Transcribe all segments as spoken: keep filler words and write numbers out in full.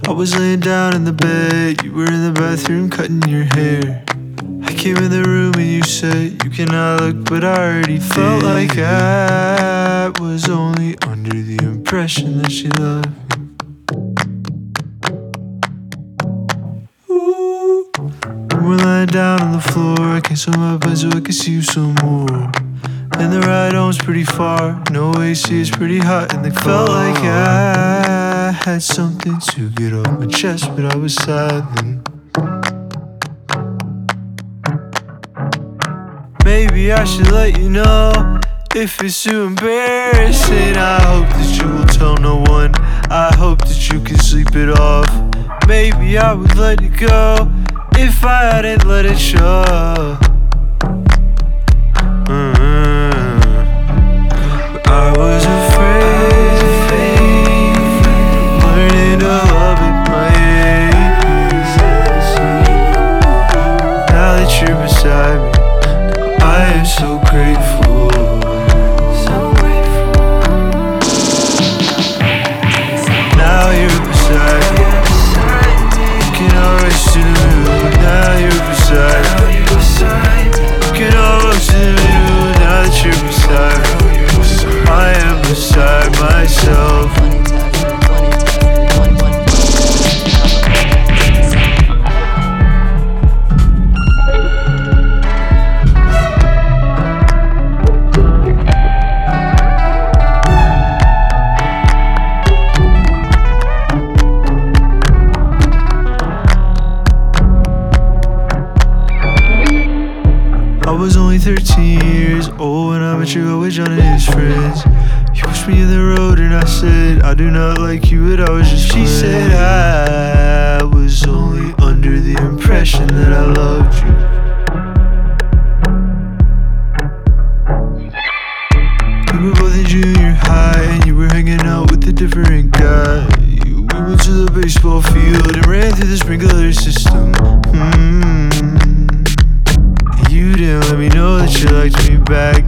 I was laying down in the bed, you were in the bathroom cutting your hair. I came in the room and you said you cannot look, but I already felt like I was only under the impression that she loved me. Ooh. We're lying down on the floor, I can't show my bed so I can see you some more. And the ride home's pretty far, no A C, it's pretty hot in the car. Felt like I had something to get off my chest, but I was silent. Maybe I should let you know if it's too embarrassing. I hope that you will tell no one. I hope that you can sleep it off. Maybe I would let it go if I hadn't let it show. Mm-hmm. But I was afraid, learning to love at my age. Now that you're beside me, I am so grateful. So grateful. Now you're beside me, you can always see the moon. Now you're beside me, you can always see the moon. Now that you're beside me, I am beside myself. I was only thirteen years old when I met your girl with John and his friends. You pushed me in the road and I said, I do not like you, but I was just She said I was only under the impression that I loved you. We were both in junior high and you were hanging out with a different guy. We went to the baseball field and ran through the sprinkler system. mm-hmm. You didn't let me know that you liked me back.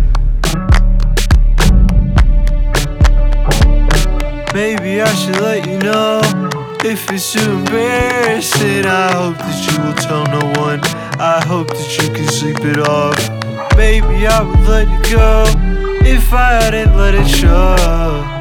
Maybe I should let you know if it's too embarrassing. I hope that you will tell no one. I hope that you can sleep it off. Maybe I would let it go if I hadn't let it show.